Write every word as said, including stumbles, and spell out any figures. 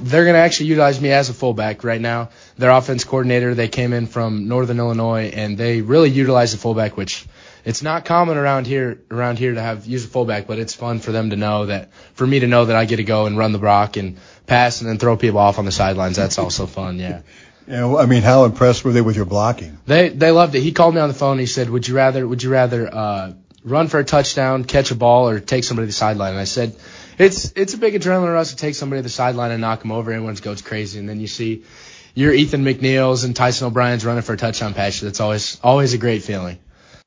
they're going to actually utilize me as a fullback right now. Their offense coordinator, they came in from Northern Illinois, and they really utilize the fullback, which it's not common around here around here to have use a fullback, but it's fun for them to know that, for me to know that I get to go and run the rock and pass and then throw people off on the sidelines. That's also fun, yeah. Yeah, well, I mean, how impressed were they with your blocking? They they loved it. He called me on the phone and he said, "Would you rather would you rather uh, run for a touchdown, catch a ball, or take somebody to the sideline?" And I said, "It's it's a big adrenaline rush to take somebody to the sideline and knock them over. Everyone goes crazy, and then you see your Ethan McNeils and Tyson O'Brien's running for a touchdown pass. That's always always a great feeling."